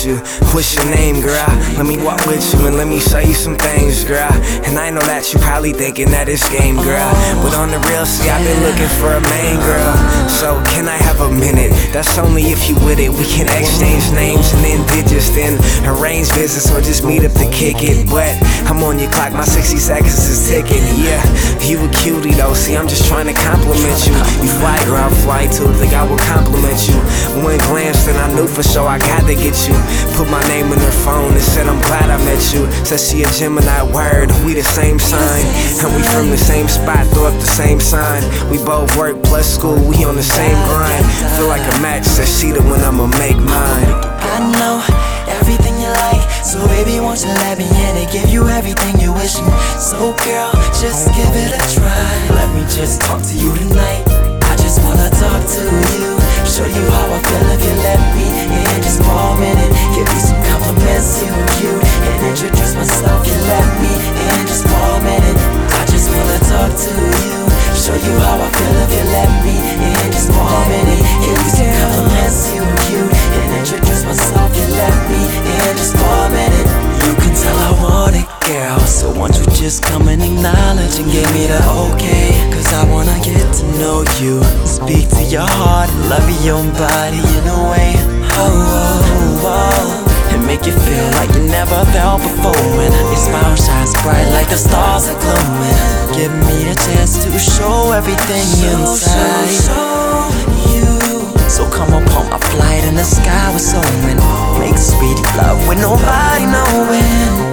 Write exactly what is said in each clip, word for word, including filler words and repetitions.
you. What's your name, girl? Let me walk with you and let me show you some things, girl. And I know that you probably thinking that it's game, girl, but on the real, see, I've been looking for a main girl. So can I have a minute? That's only if you with it. We can exchange names and then digits, then arrange visits or just meet up to kick it. But I'm on your clock, my sixty seconds is ticking. Yeah, you a cutie though, see, I'm just trying to compliment you. You fly, girl, I fly too, think I will compliment you. One glance, then I knew for sure I got to get you. Put my name in her phone and said I'm glad I met you. Said she a Gemini, word, we the same sign. And we from the same spot, throw up the same sign. We both work plus school, we on the same grind. Feel like a match, said she the one I'ma make mine. I know everything you like, so baby won't you let me in and give you everything you wishing. So girl, just give it a try. Let me just talk to you tonight. I just wanna talk to you, show you how I feel if you let me in just for a minute. Give me some compliments, you cute, and introduce myself. You let me in just for a minute. I just wanna talk to you, show you how I feel if you let me in just for a minute. Give me some compliments, you cute, and introduce myself. You let me in just for a minute. You can tell I want it, girl, so won't you just come and acknowledge and give me the okay? Cause I wanna get to know you, speak to your heart, love your body in a way. Oh, oh, oh, and make you feel like you never felt before. When your smile shines bright like the stars are glowing. Give me a chance to show everything inside. Show you. So come upon my flight in the sky with soaring. Make sweet love with nobody knowing.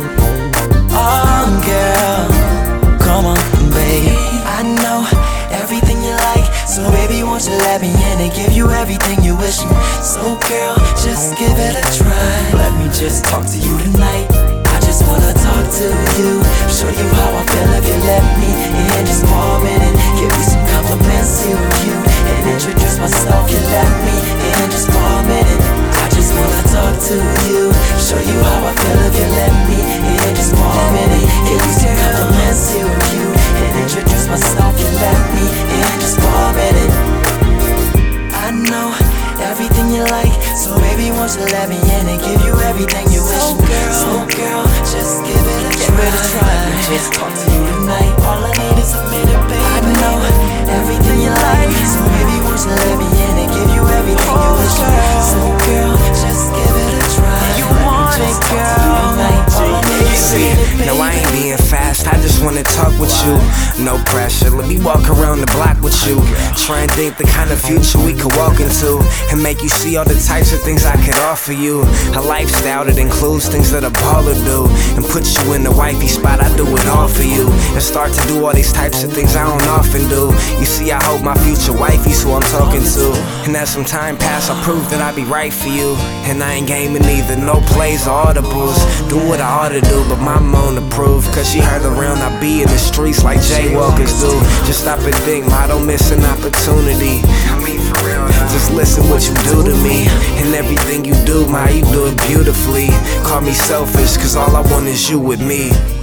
Oh girl, come on babe. I know everything you like, so baby won't you let me in and give you everything you're wishing. So girl, just give it a try. Let me just talk to you tonight. I just wanna talk to you, show you how I feel if you let me in just for a minute. Give me some compliments, you cute, and introduce myself. You let me in just for a minute. I just wanna talk to you, show you how I feel if you let me in just for a minute. Give me some compliments, you cute, and introduce myself. You let me in just for a minute. I know everything you like, so baby won't you let me in and give you everything you wish. So girl, so girl, just give it a try. Give it a try. Let me just talk to you tonight. All I need is a minute, baby. I know everything you like, so baby won't you let me in and give you everything you wish. So girl, just give it a try. You want it, girl. See, no, I ain't being fast, I just wanna talk with you. No pressure, let me walk around the block with you. Try and think the kind of future we could walk into, and make you see all the types of things I could offer you. A lifestyle that includes things that a baller do, and put you in the wifey spot, I do it all for you. And start to do all these types of things I don't often do. You see, I hope my future wifey's who I'm talking to. And as some time pass, I prove that I be right for you. And I ain't gaming either, no plays or audibles. Do what I ought to do, but my mom approve, cause she heard around I be in the streets like jaywalkers do. Just stop and think, ma, don't miss an opportunity. I mean for real, just listen what you do to me. And everything you do, ma, you do it beautifully. Call me selfish, cause all I want is you with me.